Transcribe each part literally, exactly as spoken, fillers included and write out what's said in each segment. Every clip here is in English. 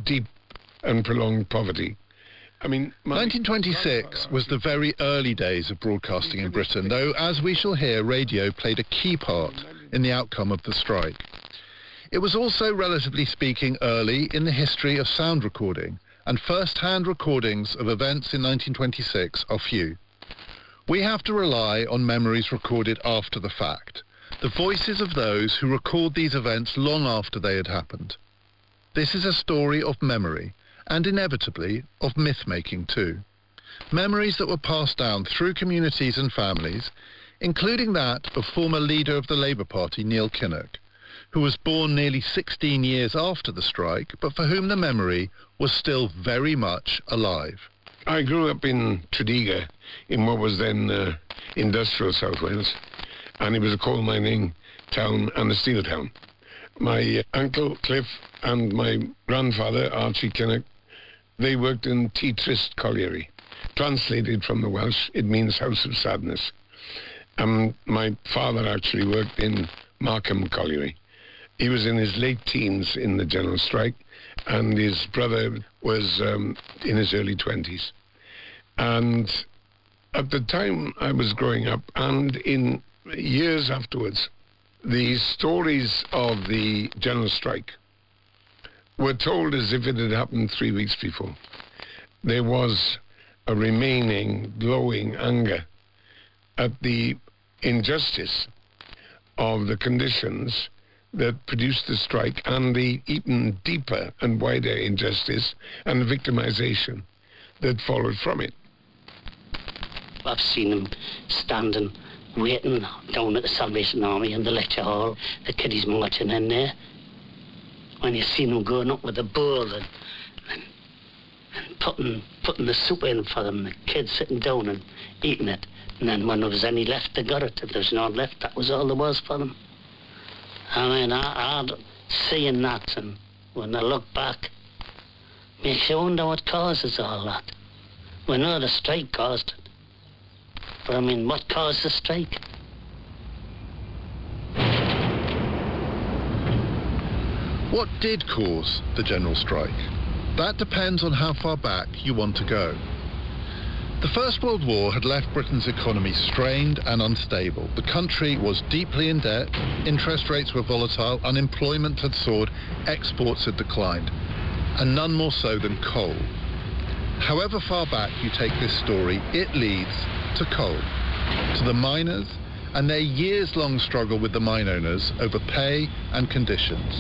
deep and prolonged poverty. I mean, nineteen twenty-six was the very early days of broadcasting in Britain, though, as we shall hear, radio played a key part in the outcome of the strike. It was also, relatively speaking, early in the history of sound recording, and first-hand recordings of events in nineteen twenty-six are few. We have to rely on memories recorded after the fact, the voices of those who recalled these events long after they had happened. This is a story of memory, and inevitably of myth-making too. Memories that were passed down through communities and families, including that of former leader of the Labour Party, Neil Kinnock, who was born nearly sixteen years after the strike, but for whom the memory was still very much alive. I grew up in Tredegar, in what was then uh, industrial South Wales, and it was a coal mining town and a steel town. My uh, uncle Cliff and my grandfather Archie Kinnock, they worked in T Trist Colliery. Translated from the Welsh, it means House of Sadness. Um, my father actually worked in Markham Colliery. He was in his late teens in the general strike, and his brother was um, in his early twenties. And at the time I was growing up, and in years afterwards, the stories of the general strike were told as if it had happened three weeks before. There was a remaining glowing anger at the injustice of the conditions that produced the strike, and the even deeper and wider injustice and the victimization that followed from it. I've seen them standing, waiting down at the Salvation Army in the lecture hall, the kiddies marching in there. When you see them going up with a bowl and, and, and putting, putting the soup in for them, the kids sitting down and eating it. And then when there was any left, they got it. If there's none left, that was all there was for them. I mean, I, I, seeing that, and when I look back, makes you wonder what causes all that. We know the strike caused it. But I mean, what caused the strike? What did cause the general strike? That depends on how far back you want to go. The First World War had left Britain's economy strained and unstable. The country was deeply in debt, interest rates were volatile, unemployment had soared, exports had declined, and none more so than coal. However far back you take this story, it leads to coal, to the miners and their years-long struggle with the mine owners over pay and conditions.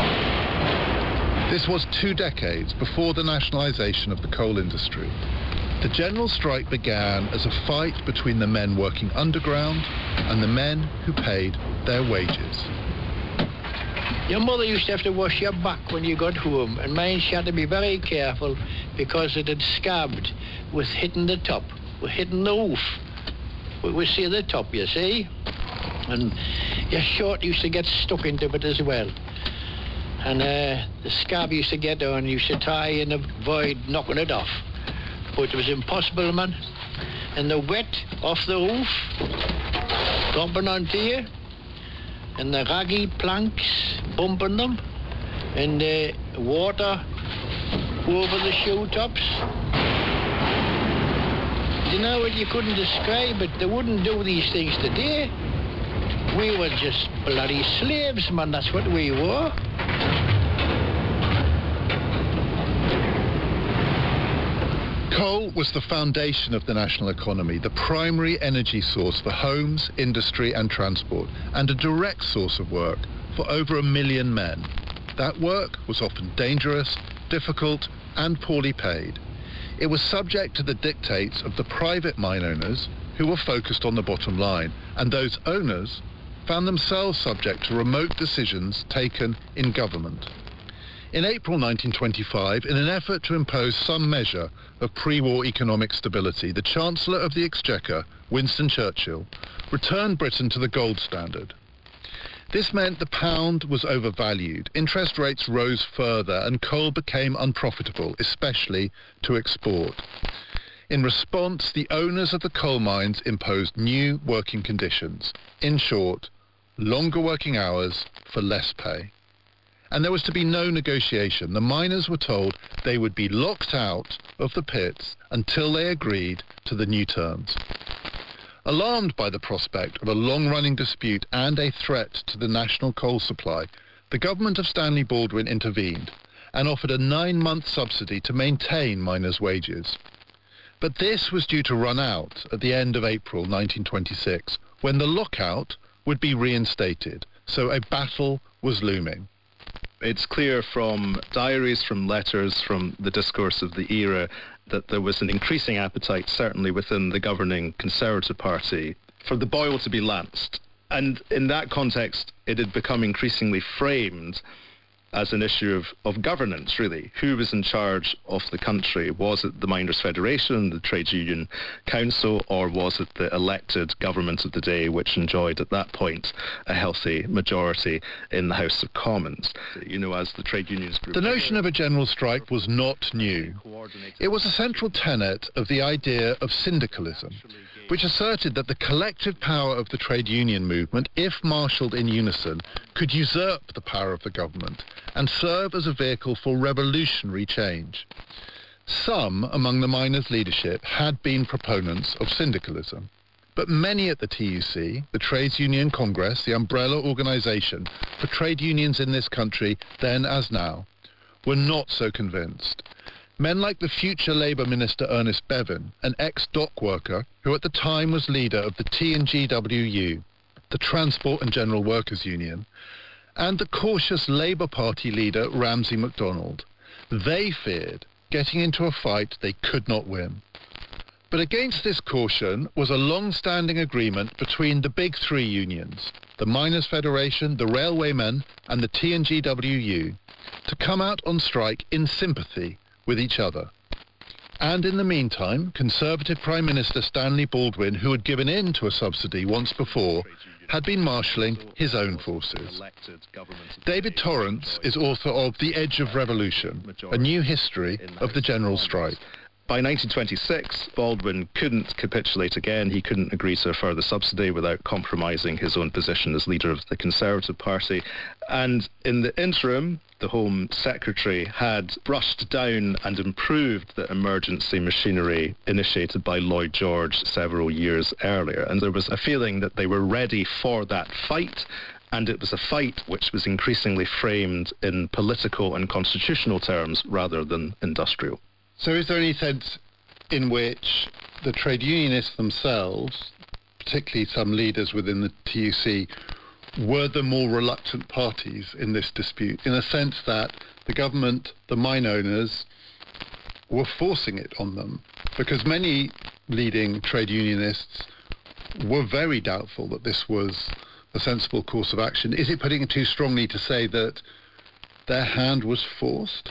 This was two decades before the nationalisation of the coal industry. The general strike began as a fight between the men working underground and the men who paid their wages. Your mother used to have to wash your back when you got home, and mine she had to be very careful because it had scabbed with hitting the top, with hitting the roof. We, we see the top, you see? And your shirt used to get stuck into it as well. And uh, the scab used to get on, you used to try and avoid knocking it off. But it was impossible, man. And the wet off the roof, dropping onto you, and the raggy planks bumping them, and the water over the shoe tops. You know what, you couldn't describe it. They wouldn't do these things today. We were just bloody slaves, man, that's what we were. Coal was the foundation of the national economy, the primary energy source for homes, industry and transport, and a direct source of work for over a million men. That work was often dangerous, difficult and poorly paid. It was subject to the dictates of the private mine owners, who were focused on the bottom line, and those owners found themselves subject to remote decisions taken in government. In April nineteen twenty-five, in an effort to impose some measure of pre-war economic stability, the Chancellor of the Exchequer, Winston Churchill, returned Britain to the gold standard. This meant the pound was overvalued, interest rates rose further, and coal became unprofitable, especially to export. In response, the owners of the coal mines imposed new working conditions. In short, longer working hours for less pay. and there was to be no negotiation. The miners were told they would be locked out of the pits until they agreed to the new terms. Alarmed by the prospect of a long-running dispute and a threat to the national coal supply, the government of Stanley Baldwin intervened and offered a nine-month subsidy to maintain miners' wages. But this was due to run out at the end of April nineteen twenty-six, when the lockout would be reinstated, so a battle was looming. It's clear from diaries, from letters, from the discourse of the era, that there was an increasing appetite, certainly within the governing Conservative Party, for the boil to be lanced. And in that context, it had become increasingly framed as an issue of, of governance, really. Who was in charge of the country? Was it the Miners' Federation, the Trade Union Council, or was it the elected government of the day, which enjoyed at that point a healthy majority in the House of Commons? You know, as the trade unions group... The notion of a general strike was not new. It was a central tenet of the idea of syndicalism, which asserted that the collective power of the trade union movement, if marshalled in unison, could usurp the power of the government and serve as a vehicle for revolutionary change. Some among the miners' leadership had been proponents of syndicalism, but many at the T U C, the Trades Union Congress, the umbrella organisation for trade unions in this country then as now, were not so convinced. Men like the future Labour Minister Ernest Bevin, an ex-dock worker who at the time was leader of the T and G W U, the Transport and General Workers Union, and the cautious Labour Party leader Ramsay MacDonald. They feared getting into a fight they could not win. But against this caution was a long-standing agreement between the big three unions, the Miners' Federation, the Railwaymen and the T and G W U, to come out on strike in sympathy with each other. And in the meantime, Conservative Prime Minister Stanley Baldwin, who had given in to a subsidy once before, had been marshalling his own forces. David Torrance is author of The Edge of Revolution, a new history of the general strike. By nineteen twenty-six, Baldwin couldn't capitulate again. He couldn't agree to a further subsidy without compromising his own position as leader of the Conservative Party. And in the interim, the Home Secretary had brushed down and improved the emergency machinery initiated by Lloyd George several years earlier. And there was a feeling that they were ready for that fight. And it was a fight which was increasingly framed in political and constitutional terms rather than industrial. So is there any sense in which the trade unionists themselves, particularly some leaders within the T U C, were the more reluctant parties in this dispute, in a sense that the government, the mine owners, were forcing it on them? Because many leading trade unionists were very doubtful that this was a sensible course of action. Is it putting it too strongly to say that their hand was forced?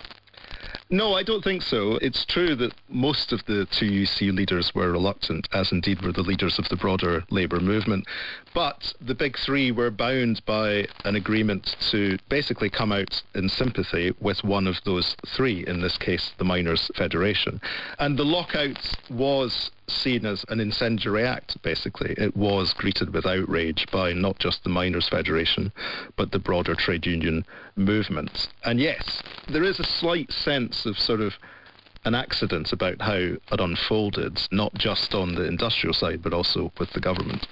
No, I don't think so. It's true that most of the T U C leaders were reluctant, as indeed were the leaders of the broader Labour movement. But the big three were bound by an agreement to basically come out in sympathy with one of those three, in this case the Miners' Federation. And the lockout was seen as an incendiary act, basically. It was greeted with outrage by not just the Miners' Federation, but the broader trade union movement. And yes, there is a slight sense of sort of an accident about how it unfolded, not just on the industrial side, but also with the government.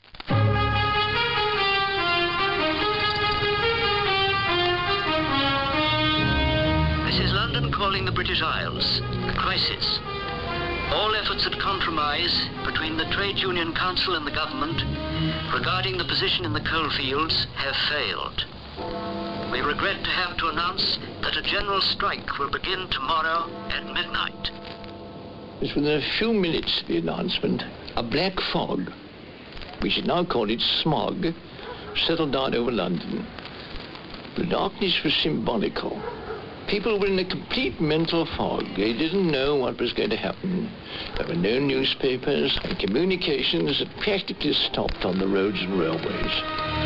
This is London calling the British Isles. A crisis. All efforts at compromise between the Trade Union Council and the government regarding the position in the coalfields have failed. We regret to have to announce that a general strike will begin tomorrow at midnight. It was within a few minutes of the announcement, a black fog, we should now call it smog, settled down over London. The darkness was symbolical. People were in a complete mental fog. They didn't know what was going to happen. There were no newspapers, and communications had practically stopped on the roads and railways.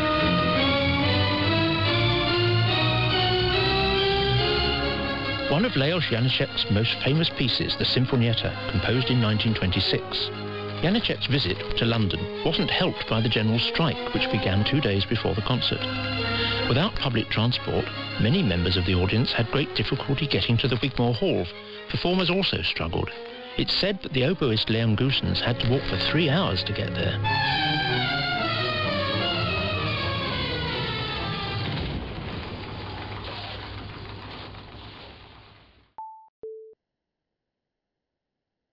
One of Leos Janáček's most famous pieces, the Sinfonietta, composed in nineteen twenty-six. Janáček's visit to London wasn't helped by the general strike, which began two days before the concert. Without public transport, many members of the audience had great difficulty getting to the Wigmore Hall. Performers also struggled. It's said that the oboist Leon Goossens had to walk for three hours to get there.